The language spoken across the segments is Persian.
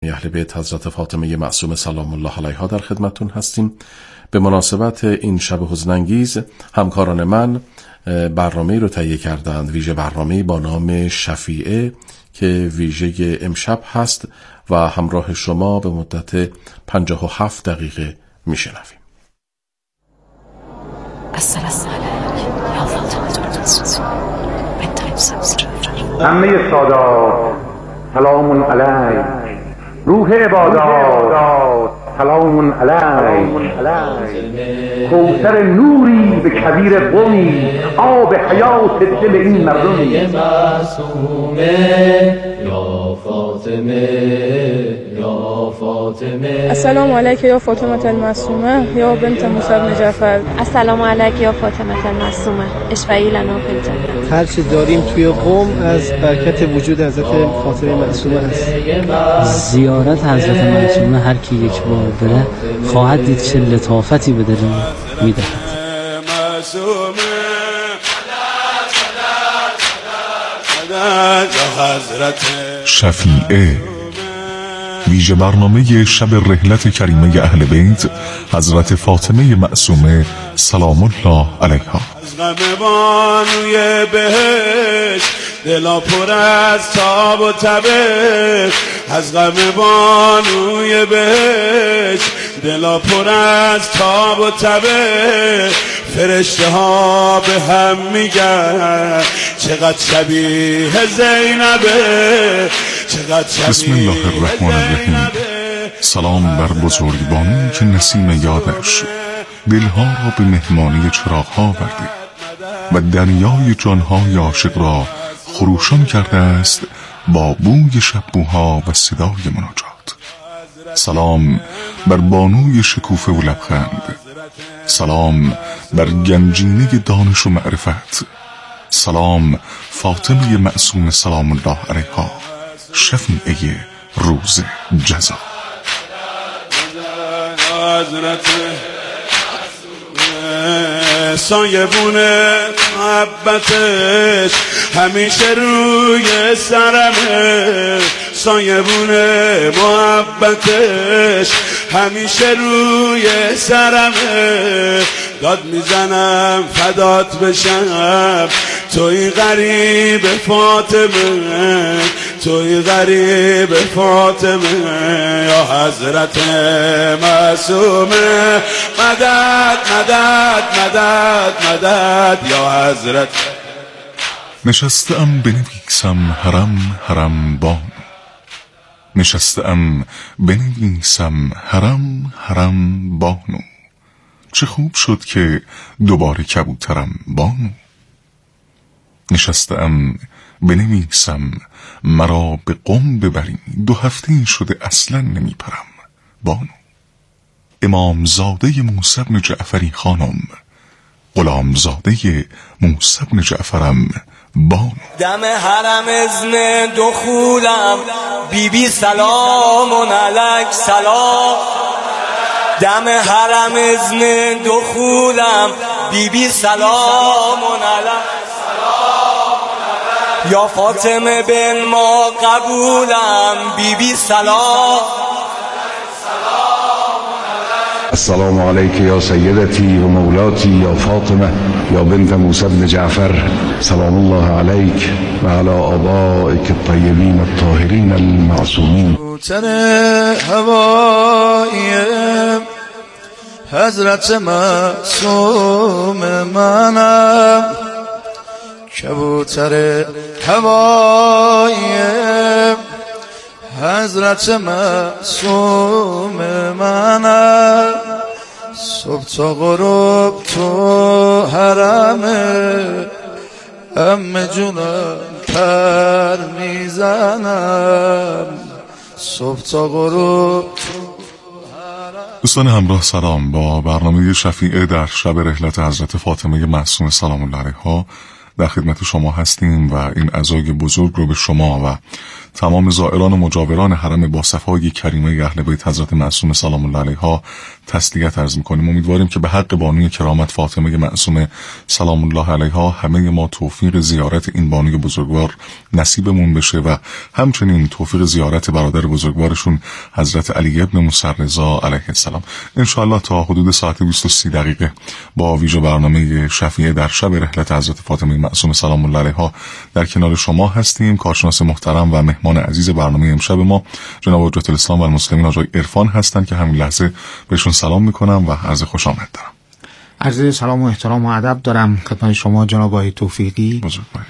اهل بیت حضرت فاطمه معصومه سلام الله علیها در خدمتتون هستیم. به مناسبت این شب حزن‌انگیز همکاران من برنامه‌ای رو تهیه کردند، ویژه برنامه‌ای با نام شفیعه که ویژه امشب هست و همراه شما به مدت 57 دقیقه میشنویم. السلام علیک یا فاطمه بنت المصطفى. همه سادات سلام علیک، روح عبادات سلام علیک، کوثر نوری به کویر قومی، آب حیات دل این مردمی. یا فاطمه یا فاطمه. السلام علیک یا فاطمه المعصومه یا بنت موسی بن جعفر. السلام علیک یا فاطمه المعصومه اشفعی لنا فی الجنه. هر چه داریم توی قم از برکت وجود حضرت فاطمه معصومه هست. زیارت حضرت معصومه هر کی یک بار بره خواهد دید چه لطافتی به دلمون میدهد. شفیعه، ویژه برنامه شب رحلت کریمه اهل بیت حضرت فاطمه معصومه سلام الله علیها. از غم بانوی بهشت دلا پر از تاب و تبه، از غم بانوی بهشت دلا پر از تاب و تبه، فرشته ها به هم میگن چقدر شبیه زینبه، چقدر شبیه. بسم الله الرحمن الرحیم. سلام بر بزرگبانی که نسیم یادش دلها را به مهمانی چراغ‌ها برده و دریای جانهای عاشق را خروشان کرده است با بوی شبوها و صدای مناجات. سلام بر بانوی شکوفه و لبخند، سلام بر گنجینه دانش و معرفت، سلام فاطمه معصومه سلام الله علیها، شفیعه روز جزا. سایبون محبتش همیشه روی سرمه، سایبون محبتش همیشه روی سرمه، داد میزنم فدات بشم توی غریب فاطمه، توی غریب فاطمه یا حضرت معصومه، مدد مدد مدد مدد یا حضرت. نشستم بنویسم حرم حرم بانو، نشستم بنویسم حرم حرم بانو، چه خوب شد که دوباره کبوترم بانو. نشستم بنویسم مرا به قم ببرین، 2 هفته شده اصلا نمیپرم بانو. امامزاده موسی بن جعفری خانم، غلامزاده موسی بن جعفرم بانو. دم حرم ازن دخولم بیبی سلام علیک سلام. دم حرم ازن دخولم بیبی سلام علیک یا فاطمه بن ما قبولم بیبی سلام. السلام علیک یا سیدتی و مولاتی یا فاطمه یا بنت موسی بن جعفر سلام الله علیک و علی آبائک الطیبین الطاهرین المعصومین. کوثر هوایی حضرت معصوم منم، کبوتر هوایی حضرت معصوم منم، صبح تا غروب تو حرمه ام جونم پر میزنم، صبح تا غروب. دوستان همراه سلام، با برنامه شفیعه در شب رحلت حضرت فاطمه معصومه سلام الله علیها در خدمت شما هستیم و این عزای بزرگ رو به شما و تمام زائران و مجاوران حرم با صفای کریمه اهل بیت حضرت معصومه سلام الله علیها تسلیت عرض می‌کنیم. امیدواریم که به حق بانوی کرامت فاطمه معصومه سلام الله علیها همه ما توفیق زیارت این بانوی بزرگوار نصیبمون بشه و همچنین توفیق زیارت برادر بزرگوارشون حضرت علی ابن موسی رضا علیه السلام. ان شاء الله تا حدود ساعت 20:30 دقیقه با ویژه برنامه شفیعه در شب رحلت حضرت فاطمه معصومه سلام الله علیها در کنار شما هستیم. کارشناس محترم و مهمان عزیز برنامه امشب ما جناب حجت الاسلام و المسلمین آقای عرفان هستند که همین لحظه بهشون سلام میکنم و عرض خوش آمد دارم. عرض سلام و احترام و ادب دارم خدمت شما جناب آقای توفیقی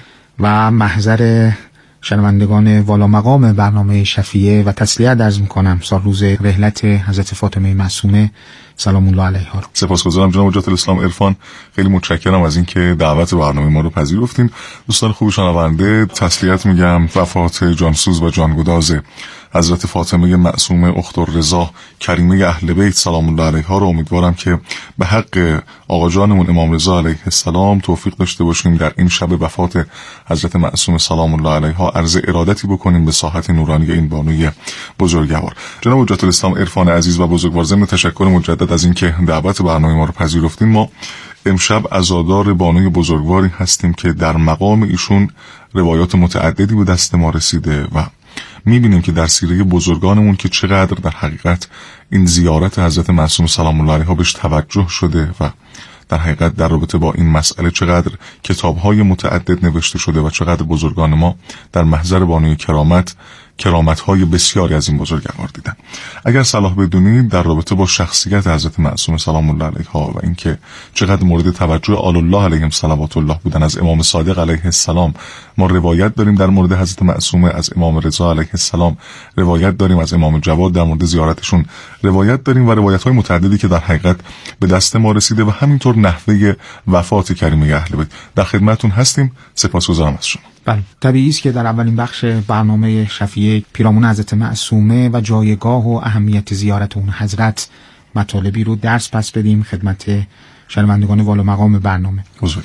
و محضر شنوندگان والا مقام برنامه شفیعه و تسلیت عرض میکنم سال روز رحلت حضرت فاطمه معصومه سلام الله علیها. سپاسگزارم جناب حجت الاسلام عرفان، خیلی متشکرم از اینکه دعوت برنامه ما رو پذیرفتین. دوستان خوب شنونده، تسلیت میگم وفات جانسوز و جانگداز حضرت فاطمه معصومه اخت الرضا کریمه اهل بیت سلام الله علیها رو امیدوارم که به حق آقا جانمون امام رضا علیه السلام توفیق داشته باشیم در این شب وفات حضرت معصومه سلام الله علیها عرض ارادتی بکنیم به ساحت نورانی این بانوی بزرگوار. جناب حجت الاسلام عرفان عزیز و بزرگوار، ضمن تشکر مجدد از اینکه دعوت برنامه ما رو پذیرفتین، ما امشب عزادار بانوی بزرگواری هستیم که در مقام ایشون روایات متعددی به دست ما رسیده و میبینیم که در سیره بزرگانمون که چقدر در حقیقت این زیارت حضرت معصومه سلام الله علیها بهش توجه شده و در حقیقت در رابطه با این مسئله چقدر کتاب‌های متعدد نوشته شده و چقدر بزرگان ما در محضر بانوی کرامت‌های بسیاری از این بزرگوار دیدن. اگر صلاح بدونید در رابطه با شخصیت حضرت معصومه سلام الله علیها و اینکه چقدر مورد توجه آل الله علیهم صلوات الله بودن، از امام صادق علیه السلام ما روایت داریم در مورد حضرت معصومه، از امام رضا علیه السلام روایت داریم، از امام جواد در مورد زیارتشون روایت داریم و روایت‌های متعددی که در حقیقت به دست ما رسیده و همینطور نحوه وفات کریمه اهل بیت. در خدمتتون هستیم. سپاسگزارم از شما. بله، طبیعی است که در اولین بخش برنامه شفیعه پیرامون حضرت معصومه و جایگاه و اهمیت زیارت اون حضرت مطالبی رو درس پس بدیم خدمت شنوندگان والا مقام برنامه.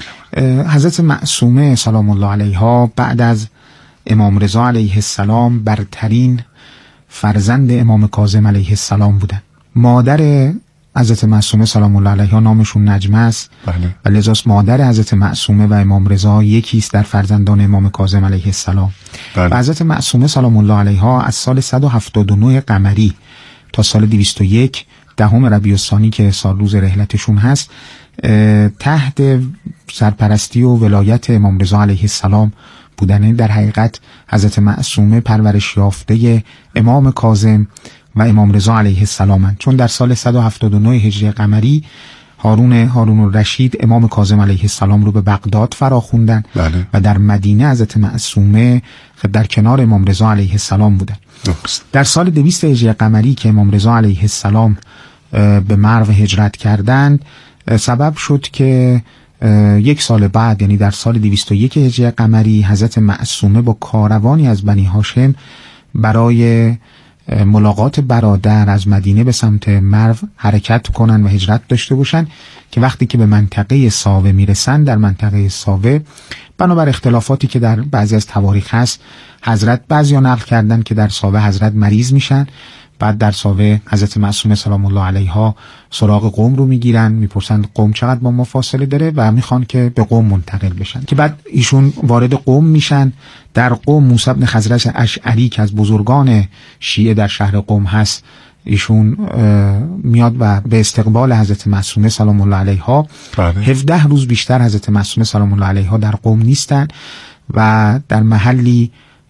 حضرت معصومه سلام الله علیها بعد از امام رضا علیه السلام برترین فرزند امام کاظم علیه السلام بودن. مادر حضرت معصومه سلام الله علیها نامشون نجمه است و لذاست مادر حضرت معصومه و امام رضا یکی است در فرزندان امام کاظم علیه السلام. و حضرت معصومه سلام الله علیها از سال 179 قمری تا سال 201 دهم ربیع الثانی که سال روز رحلتشون هست تحت سرپرستی و ولایت امام رضا علیه السلام بودن. در حقیقت حضرت معصومه پرورش یافته امام کاظم و امام رضا علیه السلام، چون در سال 179 هجری قمری هارون الرشید امام کاظم علیه السلام رو به بغداد فراخوندن و در مدینه حضرت معصومه در کنار امام رضا علیه السلام بودن. در سال 200 هجری قمری که امام رضا علیه السلام به مرو هجرت کردند سبب شد که یک سال بعد، یعنی در سال 201 هجری قمری، حضرت معصومه با کاروانی از بنی هاشم برای ملاقات برادر از مدینه به سمت مرو حرکت کنن و هجرت داشته باشن که وقتی که به منطقه ساوه میرسن، در منطقه ساوه بنابر اختلافاتی که در بعضی از تواریخ هست حضرت بعضیا نقل کردن که در ساوه حضرت مریض میشن. بعد در ساوه حضرت معصومه سلام الله علیها سراغ قوم رو میگیرن، میپرسن قوم چقدر با ما فاصله داره و میخوان که به قوم منتقل بشن که بعد ایشون وارد قوم میشن. در قوم موسی بن خزرج اشعری که از بزرگان شیعه در شهر قوم هست ایشون میاد و به استقبال حضرت معصومه سلام الله علیها 17 روز بیشتر حضرت معصومه سلام الله علیها در قوم نیستن و در محلی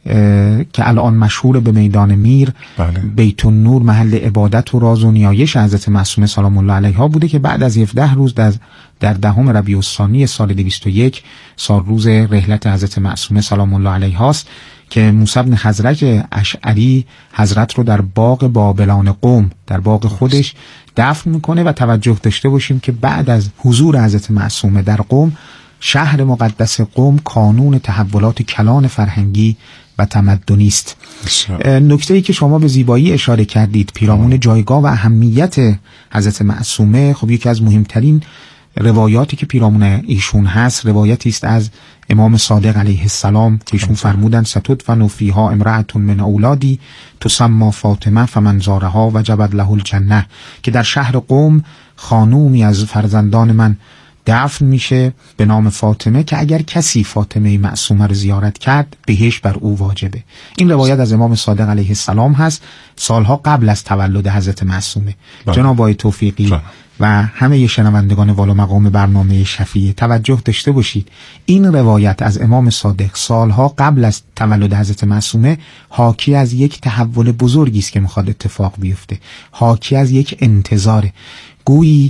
که الان مشهور به میدان میر بیت النور، محل عبادت و راز و نیایش حضرت معصومه سلام الله علیها بوده که بعد از 17 روز در دهم ربیع الثانی سال 201 سال روز رحلت حضرت معصومه سلام الله علیها است که موسی بن خزرج اشعری حضرت رو در باغ بابلان قوم، در باغ خودش دفن میکنه. و توجه داشته باشیم که بعد از حضور حضرت معصومه در قوم، شهر مقدس قوم کانون تحولات کلان فرهنگی و تمدنی است. نکته‌ای که شما به زیبایی اشاره کردید پیرامون جایگاه و اهمیت حضرت معصومه، خب یکی از مهمترین روایاتی که پیرامون ایشون هست روایتی است از امام صادق علیه السلام که ایشون فرمودن ستدفن فیها امرأة من اولادی تسمى فاطمه فمن زارها وجبت له الجنه، که در شهر قم خانومی از فرزندان من دفن میشه به نام فاطمه که اگر کسی فاطمه معصومه رو زیارت کرد بهشت بر او واجبه. این روایت از امام صادق علیه السلام هست سالها قبل از تولد حضرت معصومه. جناب آقای توفیقی و همه شنوندگان والا مقام برنامه شفیع توجه داشته باشید، این روایت از امام صادق سالها قبل از تولد حضرت معصومه حاکی از یک تحول بزرگی است که میخواد اتفاق بیفته، حاکی از یک انتظاره. گویی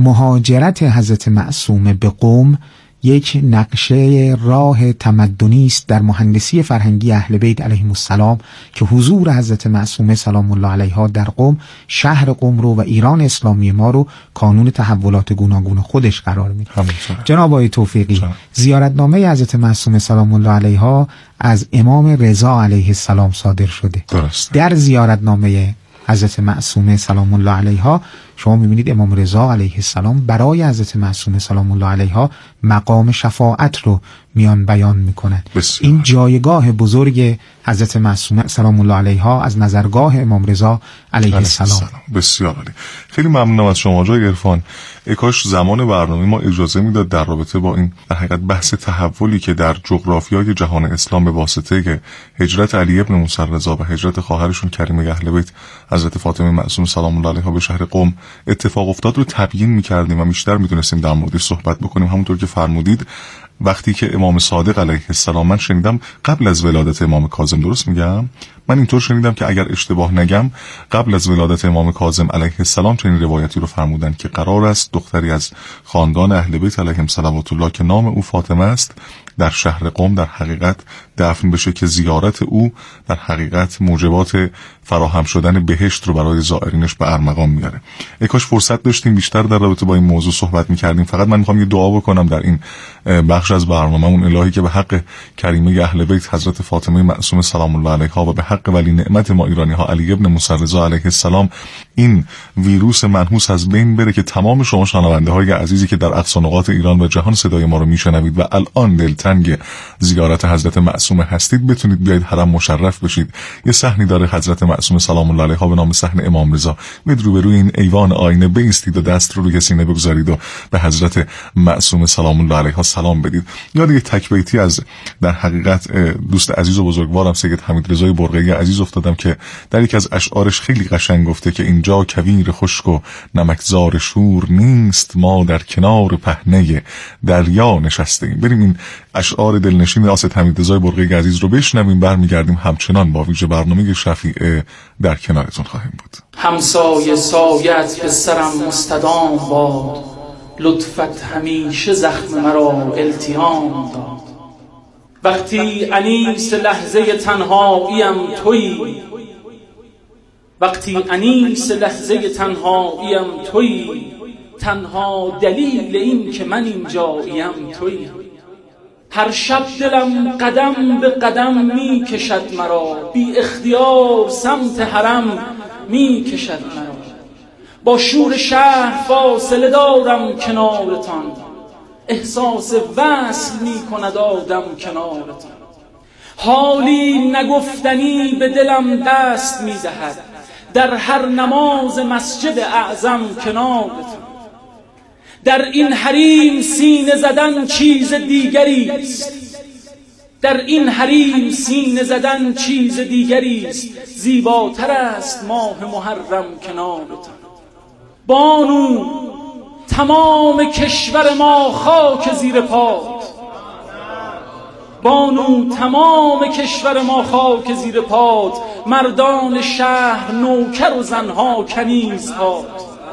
مهاجرت حضرت معصومه به قم یک نقشه راه تمدنی است در مهندسی فرهنگی اهل بیت علیهم السلام که حضور حضرت معصومه سلام الله علیها در قم شهر قم رو و ایران اسلامی ما رو کانون تحولات گوناگون خودش قرار میده. جناب آقای توفیقی، زیارتنامه حضرت معصومه سلام الله علیها از امام رضا علیه السلام صادر شده. درست. در زیارتنامه حضرت معصومه سلام الله علیها شما میبینید امام رضا علیه السلام برای حضرت معصومه سلام الله علیها مقام شفاعت رو میان بیان میکنند. این جایگاه بزرگ حضرت معصومه سلام الله علیها از نظرگاه امام رضا علیه السلام. بسیار عالی. خیلی ممنونم از شما آقای عرفان. کاش زمان برنامه ما اجازه میداد در رابطه با این در حقیقت بحث تحولی که در جغرافیای جهان اسلام به واسطه هجرت علی ابن موسی رضا و هجرت خواهرشون کریمه اهل بیت حضرت فاطمه معصومه سلام الله علیها به شهر قم اتفاق افتاد رو تبیین می‌کردیم و بیشتر می‌دونستیم در موردش صحبت بکنیم. همونطور که فرمودید وقتی که امام صادق علیه السلام، من شنیدم قبل از ولادت امام کاظم، درست میگم؟ من اینطور شنیدم که اگر اشتباه نگم قبل از ولادت امام کاظم علیه السلام چنین روایتی رو فرمودن که قرار است دختری از خاندان اهل بیت علیهم صلوات الله که نام او فاطمه است در شهر قم در حقیقت دفن بشه که زیارت او در حقیقت موجبات فراهم شدن بهشت رو برای زائرینش به ارمغان میاره. ای کاش فرصت داشتیم بیشتر در رابطه با این موضوع صحبت میکردیم. فقط من میخوام یه دعا بکنم در این بخش از برنامه‌مون، الهی که به حق کریمه اهل بیت حضرت فاطمه معصومه سلام الله علیها و به حق ولی نعمت ما ایرانی ها علی ابن موسی رضا علیه السلام این ویروس منحوس از بین بره که تمام شما شنونده های عزیزی که در اقصا نقاط ایران و جهان صدای ما رو میشنوید و الان دلتنگ زیارت حضرت معصومه هستید بتونید بیاید حرم مشرف بشید. یه صحنی داره حضرت معصومه سلام الله علیها به نام صحن امام رضا. میاد روبروی این ایوان آینه بایستید و دست رو روی سینه بگذارید و به حضرت معصومه سلام الله علیها سلام بدید. یاد یه تک بیتی از در حقیقت دوست عزیز و بزرگوارم سید حمید رضای برقی عزیز افتادم که در یک از اشعارش خیلی قشنگ گفته که اینجا کویر خشک و نمکزار شور نیست، ما در کنار پهنه دریا نشستیم. بریم این اشعار دلنشین آسد حمید رضای برقی عزیز رو بشنویم، برمیگردیم همچنان با ویژه برنامه شفیع در کنارتون خواهیم بود. همسایه سایت به سرم مستدام باد، لطفت همیشه زخم مرا التیام داد. وقتی انیس لحظه تنهاییم تویی، وقتی انیس لحظه تنهاییم تویی، تنها دلیل این که من اینجاییم تویی. هر شب دلم قدم به قدم می کشد مرا، بی اختیار سمت حرم می کشد مرا. با شور شهر فاصله دارم کنارتان، احساس وصل می کند آدم کنارتان. حالی نگفتنی به دلم دست می دهد، در هر نماز مسجد اعظم کنارتان. در این حریم سینه زدن چیز دیگری است، در این حریم سینه زدن چیز دیگری است، زیباتر است ماه محرم کنارتان. بانو تمام کشور ما خاک زیر پات، بانو تمام کشور ما خاک زیر پات، مردان شهر نوکر و زنها کنیزها.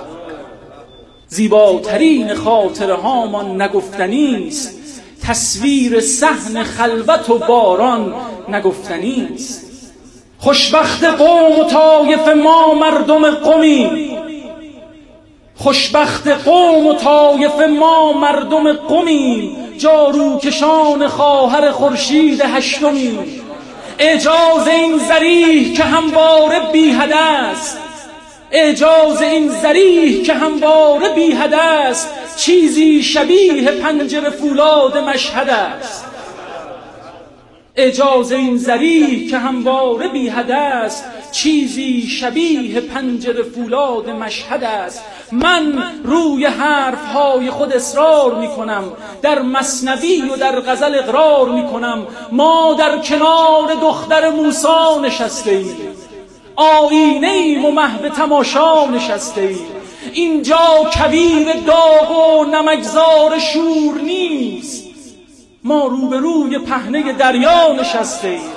زیباترین خاطره هامان نگفتنی است، تصویر صحن خلوت و باران نگفتنی است. خوشبخت قوم و طایف ما مردم قمی، خوشبخت قوم و طایف ما مردم قمی، جاروکشان خواهر خورشید هشتمی. اعجاز این ذریح که همواره بیهده است، اعجاز این ذریح که همواره بیهده است، چیزی شبیه پنجره فولاد مشهد است. اعجاز این ذریح که همواره بی حد است، چیزی شبیه پنجره فولاد مشهد است. من روی حرفهای خود اصرار می کنم، در مثنوی و در غزل اقرار می کنم. ما در کنار دختر موسی نشسته ایم، آینه ایم و محو تماشا نشسته ایم. اینجا کویر داغ و نمکزار شور نیست، ما روبروی پهنه دریا نشسته ایم.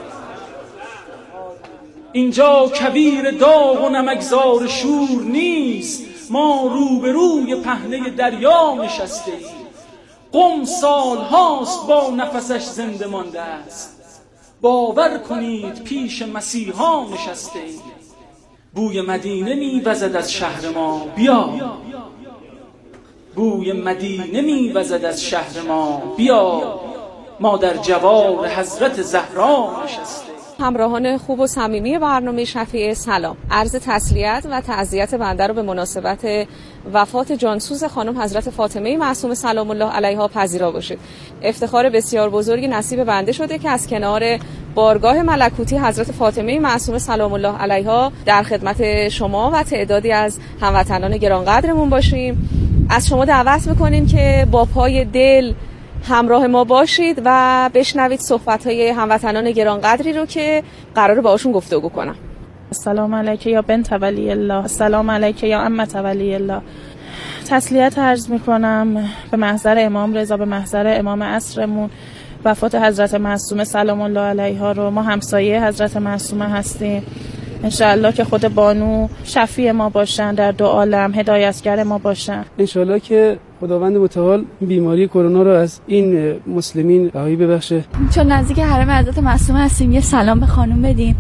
اینجا کویر داغ و نمکزار شور نیست، ما روبروی پهنه دریا نشسته ایم. قم سال هاست با نفسش زنده مانده است، باور کنید پیش مسیحا نشسته ایم. بوی مدینه میوزد از شهر ما، بیا. بوی مدینه میوزد از شهر ما، بیا. ما در جوار حضرت زهرا نشسته. همراهان خوب و صمیمی برنامه شفیع، سلام. عرض تسلیت و تعزیت بنده رو به مناسبت وفات جانسوز خانم حضرت فاطمه معصومه سلام الله علیها پذیرا باشید. افتخار بسیار بزرگی نصیب بنده شده که از کنار بارگاه ملکوتی حضرت فاطمه معصومه سلام الله علیها در خدمت شما و تعدادی از هموطنان گرانقدرمون باشیم. از شما دعوت میکنیم که با پای دل همراه ما باشید و بشنوید صحبت‌های هموطنان گرانقدری رو که قراره باهاشون گفتگو کنم. السلام علیک یا بنت ولی الله، السلام علیک یا عمت ولی الله. تسلیت عرض میکنم به محضر امام رضا، به محضر امام عصرمون. وفات حضرت معصومه سلام الله علیها رو، ما همسایه حضرت معصومه هستیم. انشاءالله که خود بانو شفیع ما باشن، در دو عالم هدایتگر ما باشن. انشاءالله که خداوند متعال بیماری کرونا رو از این مسلمین رهایی ببخشه. چون نزدیک حرم حضرت معصومه هستیم، یه سلام به خانم بدیم.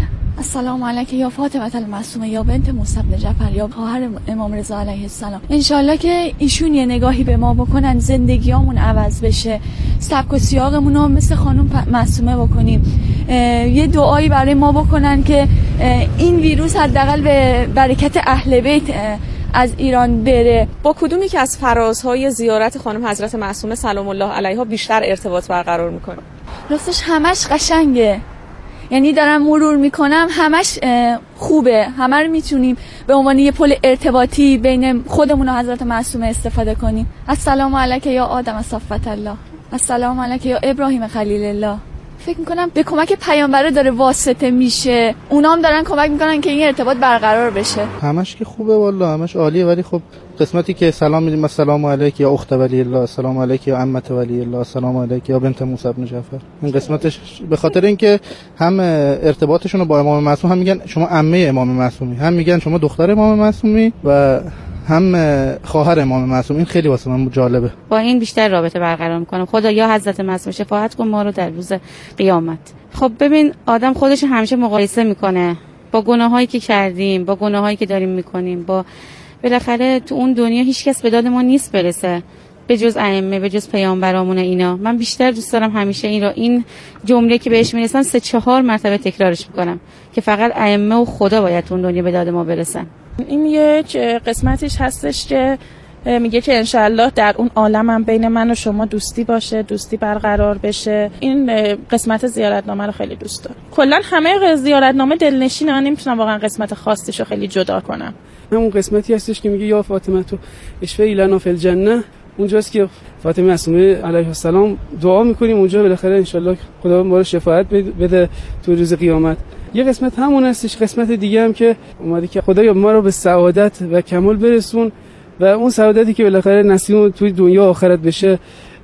السلام علیک یا فاطمه المعصومه یا بنت موسی بن جعفر یا خواهر امام رضا علیه السلام. انشالله که ایشون یه نگاهی به ما بکنن، زندگیامون عوض بشه، سبک و سیاقمون رو مثل خانم معصومه بکنیم. یه دعایی برای ما بکنن که این ویروس حداقل به برکت اهل بیت از ایران بره. با کدومی که از فرازهای زیارت خانم حضرت معصومه سلام الله علیها بیشتر ارتباط برقرار میکنه؟ راستش همش قشنگه، یعنی دارم مرور میکنم همش خوبه، همه رو میتونیم به عنوان یه پل ارتباطی بین خودمون و حضرت معصومه استفاده کنیم. السلام علیک یا آدم صفوت الله، السلام علیک یا ابراهیم خلیل الله. فکر میکنم به کمک پیامبره داره واسطه میشه، اونا هم دارن کمک میکنن که این ارتباط برقرار بشه. همش که خوبه والله، همش عالیه، ولی خب قسمتی که سلام میدیم السلام علیک یا اخت ولی الله، السلام علیک یا عمت ولی الله، السلام علیک یا بنت موسی بن جعفر. این قسمتش به خاطر اینکه هم ارتباطشون رو با امام معصوم، هم میگن شما عمه امام معصومی، هم میگن شما دختر امام معصومی و هم خواهر امام معصوم. این خیلی واسه من جالبه. با این بیشتر رابطه برقرار میکنم. خدا یا حضرت معصوم شفاعت کن ما رو در روز قیامت. خب ببین، آدم خودش همیشه مقایسه میکنه با گناهایی که کردیم، با گناهایی که داریم میکنیم. با بالاخره تو اون دنیا هیچ کس به داد ما نیست برسه به جز ائمه، به جز پیامبرامون. اینا من بیشتر دوست دارم همیشه این جمله که بهش میرسم 3-4 مرتبه تکرارش میکنم که فقط ائمه و خدا باید تو اون دنیا به داد ما برسن. این یک قسمتیش هستش که میگه که انشالله در اون عالم هم بین من و شما دوستی باشه، دوستی برقرار بشه. این قسمت زیارتنامه رو خیلی دوست دارم. کلا همه زیارتنامه دلنشینه، من نمیتونم واقعا قسمت خاصیش رو خیلی جدا کنم. همون قسمتی هستش که میگه یا فاطمه تو اشفعی لنا فی الجنه، اونجاست که فاطمه معصومه علیها السلام دعا میکنیم اونجا، بالاخره انشالله خدا ما رو شفاعت بده تو روز قیامت. یه قسمت همون هستش، قسمت دیگه هم که اومده که خدایا ما رو به سعادت و کمال برسون و اون سعادتی که بالاخره نصیب توی دنیا و آخرت بشه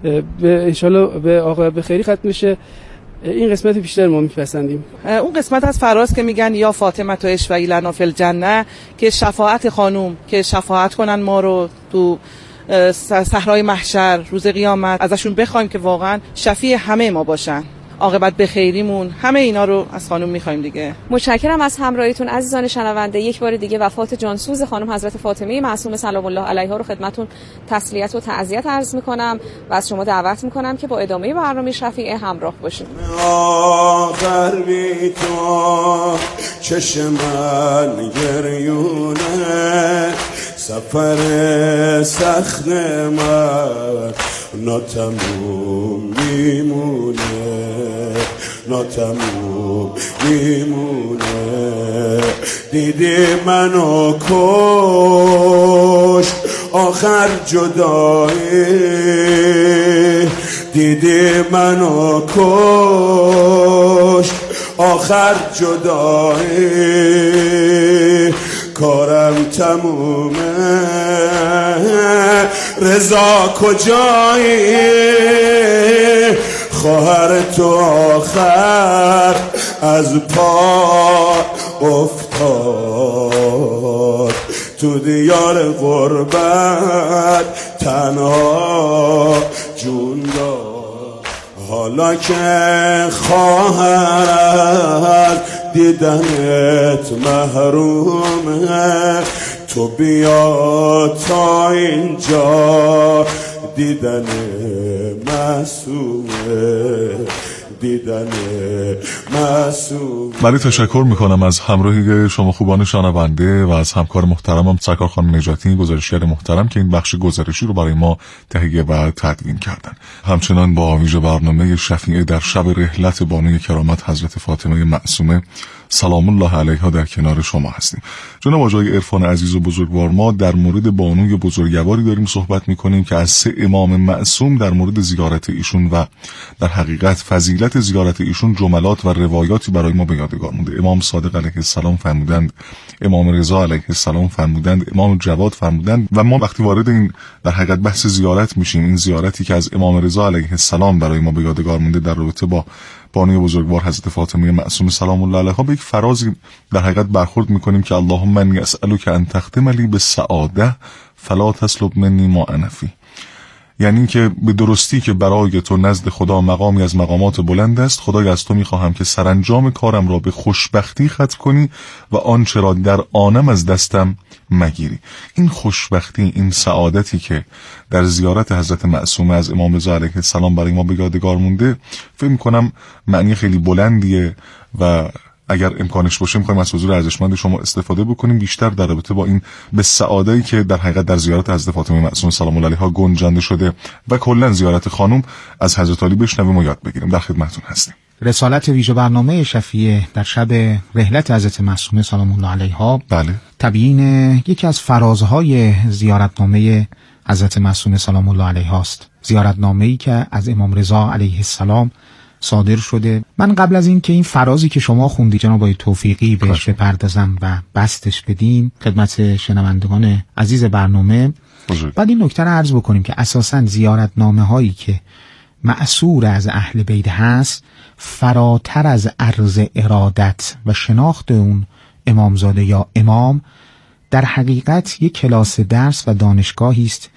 به انشالله به عاقبت به خیری ختم بشه. این قسمت بیشتر ما میپسندیم. اون قسمت از فراز که میگن یا فاطمه تو اشفعی لنا فی الجنه، که شفاعت خانوم که شفاعت کنن ما رو تو صحرای محشر روز قیامت، ازشون بخوایم که واقعا شفیع همه ما باشن، عاقبت به خیریمون. همه اینا رو از خانم میخوایم دیگه. متشکرم از همراهیتون عزیزان شنونده. یک بار دیگه وفات جانسوز خانم حضرت فاطمه معصومه سلام الله علیها رو خدمتتون تسلیت و تعزیت عرض میکنم و از شما دعوت میکنم که با ادامه برنامه شفیع همراه باشید. آخر بی تو چشم من گریونه، سفر سخت من ناتموم میمونه. ناتموم میمونه. دیدی منو کش آخر جدایی، دیدی منو کش آخر جدایی. کارم تمومه رضا کجایی، خواهر تو آخر از پا افتاد، تو دیار غربت تنها جون داد. حالا که خواهر دیدنت محرومه، تو بیا تا اینجا دیدن معصومه، دیدن معصوم. ولی تشکر میکنم از همراهی شما خوبان شنونده و از همکار محترمم سرکار خانم نجاتی، گزارشگر محترم که این بخش گزارشی رو برای ما تهیه و تدوین کردن. همچنان با ویژه برنامه شفیع در شب رحلت بانوی کرامت حضرت فاطمه معصومه سلام الله علیها در کنار شما هستیم. جناب آقای عرفان عزیز و بزرگوار، ما در مورد بانوی بزرگواری داریم صحبت میکنیم که از 3 امام معصوم در مورد زیارت ایشون و در حقیقت فضیلت زیارت ایشون جملات و روایاتی برای ما به یادگار مونده. امام صادق علیه السلام فرمودند، امام رضا علیه السلام فرمودند، امام جواد فرمودند. و ما وقتی وارد این در حقیقت بحث زیارت میشیم، این زیارتی که از امام رضا علیه السلام برای ما به یادگار مونده در رابطه با بانوی بزرگوار حضرت فاطمه معصومه سلام الله علیها، به یک فرازی در حقیقت برخورد میکنیم که اللهم من یسألک ان تختم لی بالسعاده فلا تسلب منی ما انا فی. یعنی که به درستی که برای تو نزد خدا مقامی از مقامات بلند است، خدای از تو میخواهم که سرانجام کارم را به خوشبختی ختم کنی و آنچه را در آنم از دستم مگیری. این خوشبختی، این سعادتی که در زیارت حضرت معصومه از امام رضا علیه السلام برای ما به یادگار مونده، فکر میکنم معنی خیلی بلندیه و اگر امکانش باشه می‌خوایم از حضور ارزشمند شما استفاده بکنیم بیشتر در رابطه با این به سعادتی که در حقیقت در زیارت حضرت فاطمه معصومه سلام الله علیها گنجانده شده و کلا زیارت خانم از حضرت علی بشنویم و یاد بگیریم. در خدمتتون هستیم. رسالت ویژه برنامه شفیع در شب رحلت حضرت معصومه سلام الله علیها بله تبیین یکی از فرازهای زیارتنامه حضرت معصومه سلام الله علیها است. زیارتنامه‌ای که از امام رضا علیه السلام صادر شده. من قبل از این که این فرازی که شما خوندی جناب آقای توفیقی بهش بپردازم و بستش بدیم خدمت شنوندگان عزیز برنامه، بعد این نکته رو عرض بکنیم که اساساً زیارتنامه هایی که مأثور از اهل بیت هست فراتر از عرض ارادت و شناخت اون امامزاده یا امام در حقیقت یک کلاس درس و دانشگاهی است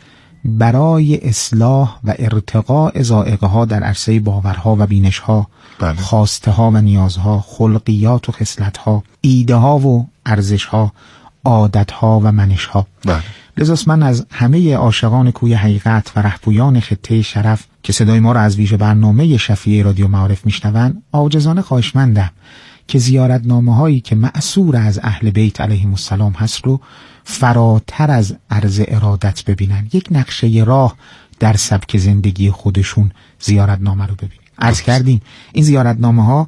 برای اصلاح و ارتقاء ذائقه ها در عرصه باورها و بینش ها، خواسته ها و نیازها، خلقیات و خصلت ها، ایده ها و ارزش ها، عادت ها و منش ها. لذا من از همه عاشقان کوی حقیقت و رهپویان خطه شرف که صدای ما را از ویژه برنامه شفیع رادیو معارف میشنون عاجزانه خواهشمندم که زیارتنامه هایی که مأثور از اهل بیت علیهم السلام هست رو فراتر از عرض ارادت ببینن، یک نقشه راه در سبک زندگی خودشون زیارتنامه رو ببینن. عرض کردیم این زیارتنامه ها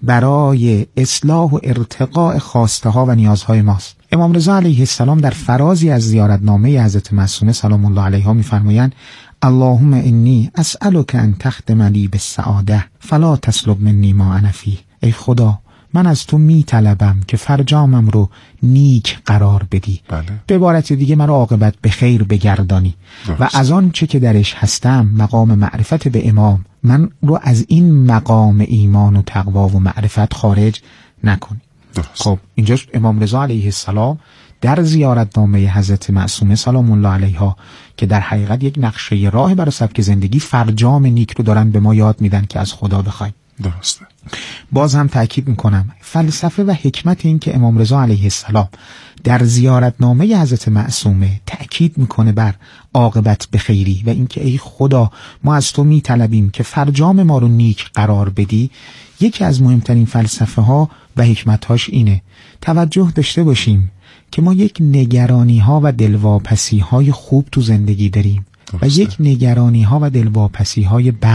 برای اصلاح و ارتقاء خواسته ها و نیازهای ماست. امام رضا علیه السلام در فرازی از زیارتنامه حضرت معصومه سلام الله علیها میفرمایند اللهم انی اسألک ان تختم لی بالسعاده فلا تسلب منی ما انا فیه. ای خدا من از تو میطلبم که فرجامم رو نیک قرار بدی. به عبارت دیگه من رو عاقبت به خیر بگردانی و از آن چه که درش هستم مقام معرفت به امام من رو از این مقام ایمان و تقوا و معرفت خارج نکنی. خب اینجا امام رضا علیه السلام در زیارتنامه حضرت معصومه سلام الله علیها که در حقیقت یک نقشه راه برای سبک زندگی فرجام نیک رو دارن به ما یاد میدن که از خدا بخوایم. درسته. باز هم تأکید میکنم فلسفه و حکمت این که امام رضا علیه السلام در زیارتنامه حضرت معصومه تأکید میکنه بر عاقبت به خیری و اینکه ای خدا ما از تو میطلبیم که فرجام ما رو نیک قرار بدی، یکی از مهمترین فلسفه ها و حکمت هاش اینه توجه داشته باشیم که ما یک نگرانی ها و دلواپسی های خوب تو زندگی داریم و یک نگرانی ها و دلواپسی های بد.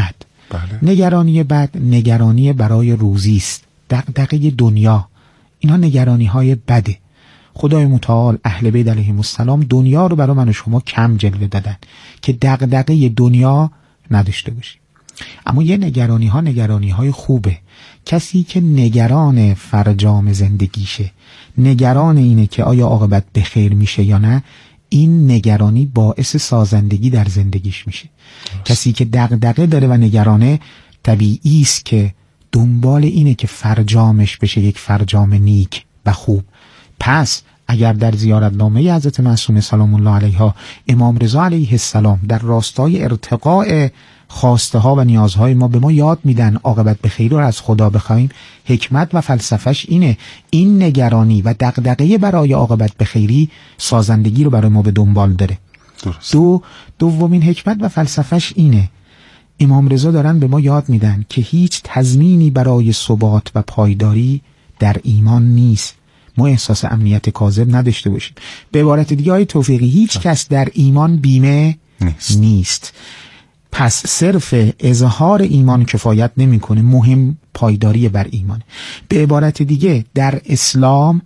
نگرانی بد نگرانی برای روزی است، دغدغه دنیا، اینا نگرانی های بده. خدای متعال اهل بیت علیهم السلام دنیا رو برای من و شما کم جلوه دادن که دغدغه دنیا نداشته باشیم. اما یه نگرانی های خوبه. کسی که نگران فرجام زندگیشه، نگران اینه که آیا عاقبت به خیر میشه یا نه، این نگرانی باعث سازندگی در زندگیش میشه. کسی که دغدغه داره و نگرانه، طبیعی است که دنبال اینه که فرجامش بشه یک فرجام نیک و خوب. پس اگر در زیارتنامه حضرت معصومه سلام الله علیها امام رضا علیه السلام در راستای ارتقاء خواسته ها و نیازهای ما به ما یاد میدن عاقبت به خیر رو از خدا بخوایم، حکمت و فلسفهش اینه این نگرانی و دغدغه برای عاقبت به خیری سازندگی رو برای ما به دنبال داره. درست. دومین حکمت و فلسفهش اینه امام رضا دارن به ما یاد میدن که هیچ تضمینی برای ثبات و پایداری در ایمان نیست. ما احساس امنیت کاذب نداشته باشیم. به عبارت دیگه آقای توفیقی، هیچ کس در ایمان بیمه نیست. پس صرف اظهار ایمان کفایت نمیکنه، مهم پایداری بر ایمان. به عبارت دیگه در اسلام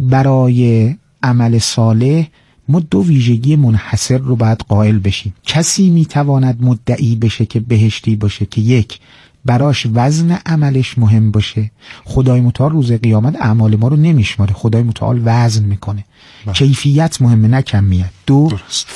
برای عمل صالح ما دو ویژگی منحصر رو باید قائل بشیم. کسی میتواند مدعی بشه که بهشتی باشه که یک، براش وزن عملش مهم باشه. خدای متعال روز قیامت اعمال ما رو نمیشماره، خدای متعال وزن میکنه. کیفیت مهمه نه کمیت. دو،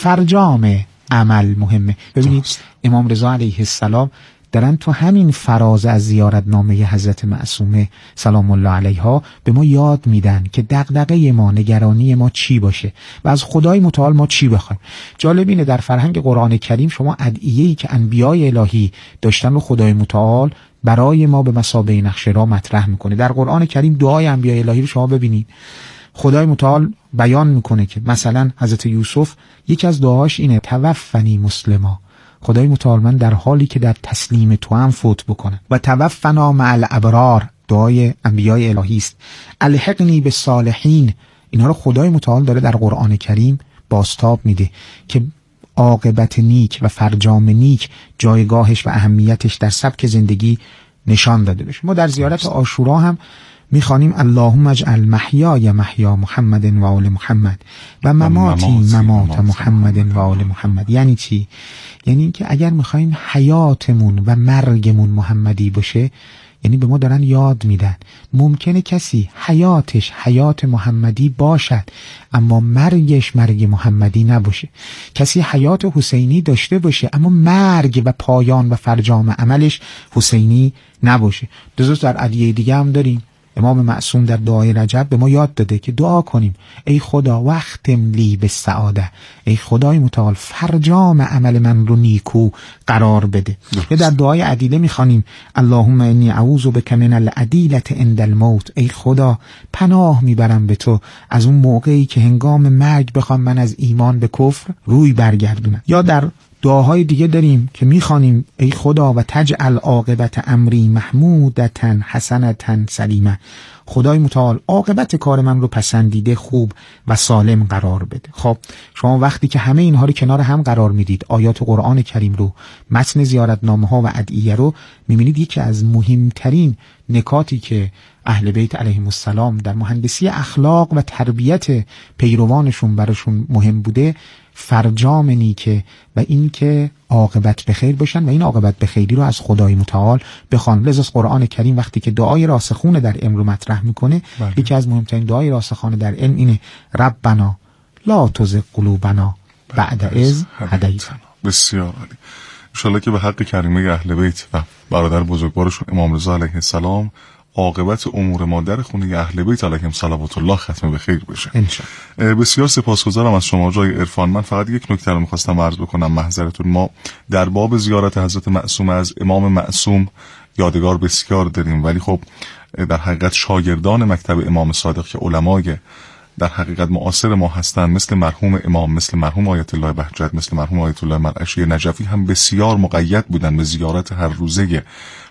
فرجام عمل مهمه. ببینید امام رضا علیه السلام دارن تو همین فراز از زیارتنامه حضرت معصومه سلام الله علیها به ما یاد میدن که دغدغه ما، نگرانی ما چی باشه و از خدای متعال ما چی بخوایم. جالب اینه در فرهنگ قرآن کریم شما ادعیه‌ای که انبیای الهی داشتن رو خدای متعال برای ما به مثابه نقشه را مطرح میکنه. در قرآن کریم دعای انبیای الهی رو شما ببینید. خدای متعال بیان میکنه که مثلا حضرت یوسف یکی از دعاهاش اینه توفنی مسلما، خدای متعال من در حالی که در تسلیم تو هم فوت بکنم. و توفنا مع الابرار دعای انبیای الهی است. الحقنی بالصالحین، اینا رو خدای متعال داره در قرآن کریم بازتاب میده که عاقبت نیک و فرجام نیک جایگاهش و اهمیتش در سبک زندگی نشان داده بشه. ما در زیارت عاشورا هم میخوانیم اللهم اجعل محیای محیا محمد و آل محمد و مماتی ممات محمد و آل محمد. یعنی چی؟ یعنی اینکه اگر میخوایم حیاتمون و مرگمون محمدی باشه، یعنی به ما دارن یاد میدن ممکنه کسی حیاتش حیات محمدی باشد اما مرگش مرگ محمدی نباشه. کسی حیات حسینی داشته باشه اما مرگ و پایان و فرجام عملش حسینی نباشه. در ادعیه دیگه هم داریم. امام معصوم در دعای رجب به ما یاد داده که دعا کنیم ای خدا وختم لی بالسعاده، ای خدای متعال فرجام عمل من رو نیکو قرار بده. یا در دعای عدیله میخوانیم اللهم انی اعوذ بک من العدیلة عند الموت، ای خدا پناه میبرم به تو از اون موقعی که هنگام مرگ بخوام من از ایمان به کفر روی برگردونم. یا در دعاهای دیگه داریم که میخوانیم ای خدا و تجعل عاقبت امری محمودة حسنة سلیمه، خدای متعال عاقبت کار من رو پسندیده خوب و سالم قرار بده. خب شما وقتی که همه اینها رو کنار هم قرار میدید، آیات قرآن کریم رو، متن زیارتنامه ها و ادعیه رو، میبینید یکی از مهمترین نکاتی که اهل بیت علیهم السلام در مهندسی اخلاق و تربیت پیروانشون براشون مهم بوده فرجام نیکه و این که عاقبت به خیر باشن و این عاقبت به خیری رو از خدای متعال بخوان. لذا قرآن کریم وقتی که دعای راسخون در علم رو مطرح میکنه، یکی از مهمترین دعای راسخان در علم اینه ربنا لا تزغ قلوبنا بعد اذ هدیتنا. بسیار عالی. انشالله که به حق کریمه اهل بیت و برادر بزرگوارشون امام رضا علیه السلام عاقبت امور ما در خونه اهل بیت علیهم صلوات الله ختم به خیر بشه. بسیار سپاسگزارم از شما جای عرفان. من فقط یک نکته رو می‌خواستم عرض بکنم محضرتون. ما در باب زیارت حضرت معصومه از امام معصوم یادگار بسیار داریم، ولی خب در حقیقت شاگردان مکتب امام صادق که علمای در حقیقت معاصر ما هستند، مثل مرحوم امام، مثل مرحوم آیت الله بهجت، مثل مرحوم آیت الله مرعشی نجفی هم بسیار مقید بودن به زیارت هر روزه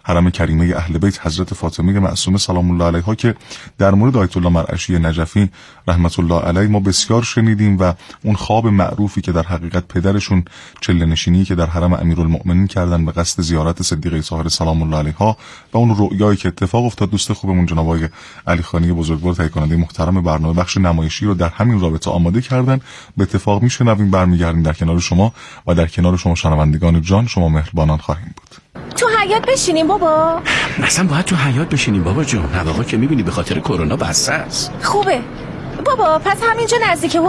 حرم کریمه اهل بیت حضرت فاطمه معصومه سلام الله علیها که در مورد آیت الله مرعشی نجفی رحمت الله علیه ما بسیار شنیدیم و اون خواب معروفی که در حقیقت پدرشون چله نشینی که در حرم امیرالمؤمنین کردن به قصد زیارت صدیقه طاهره سلام الله علیها و اون رؤیایی که اتفاق افتاد، دوست خوبمون جناب آقای علی خانی بزرگوار تهیه کننده محترم برنامه بخش نمایشی رو در همین رابطه آماده کردن. به اتفاق میشنویم، برمیگردیم در کنار شما و در کنار شما شنوندگان جان، شما مهربانان خواهیم بود. تو حیاط بشینیم بابا. مثلا باید تو حیاط بشینیم بابا جون. هوا که میبینی به خاطر کرونا بسته است. خوبه بابا، پس همینجا نزدیک